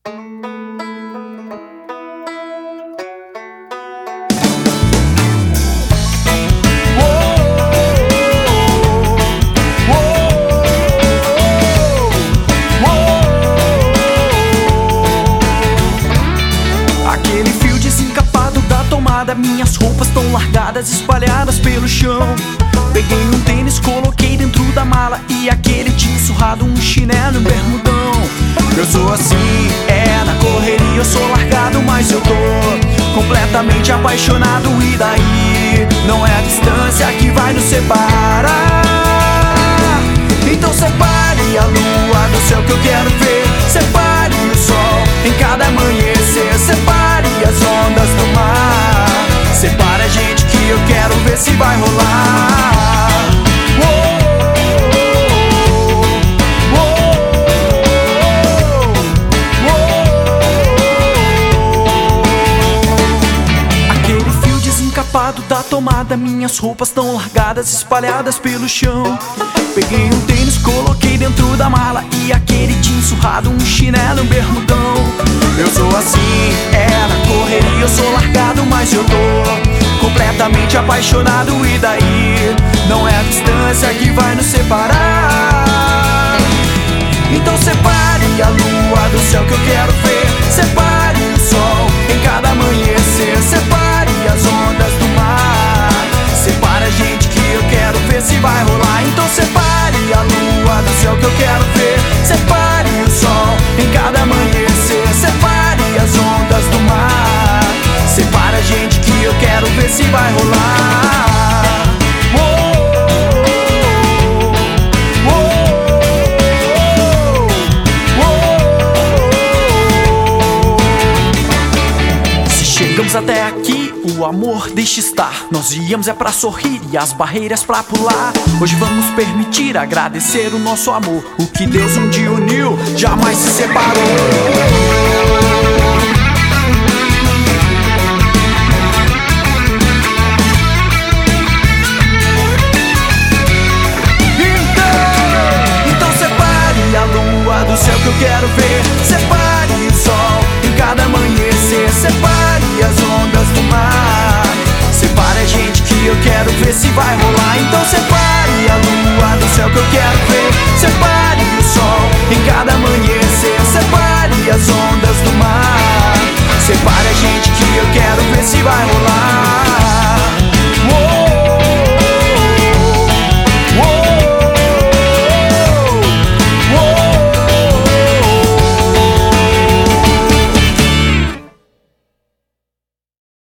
Aquele fio desencapado da tomada, minhas roupas tão largadas, espalhadas pelo chão. Peguei um tênis, coloquei dentro da mala, e aquele tinha surrado um chinelo e um bermudão. Eu sou assim, na correria eu sou largado, mas eu tô completamente apaixonado. E daí? Não é a distância que vai nos separar. Então separe a lua do céu que eu quero ver, separe o sol em cada amanhecer, separe as ondas do mar, separe a gente que eu quero ver se vai rolar. Aquele fio desencapado da tomada, minhas roupas tão largadas, espalhadas pelo chão. Peguei um tênis, coloquei dentro da mala, e aquele jeans surrado, um chinelo e um bermudão. Eu sou assim, na correria eu sou largado, mas eu tô completamente apaixonado. E daí? Não é a distância que vai nos separar. Então separe a lua do céu que eu quero ver, separe o sol em cada amanhecer, separe as ondas do mar, separe a gente que eu quero ver se vai rolar. Então separe a lua do céu que eu quero ver, separe o sol em cada amanhecer, separe as ondas do mar, separe a gente que eu quero ver se vai rolar. Chegamos até aqui, o amor deixa estar. Nós viemos pra sorrir e as barreiras pra pular. Hoje vamos permitir agradecer o nosso amor. O que Deus um dia uniu, jamais se separou. Então separe a lua do céu que eu quero ver, separe o sol em cada amanhecer, separe as ondas do mar, separe a gente que eu quero ver se vai rolar. Então separe a lua do céu que eu quero ver, separe o sol em cada amanhecer, separe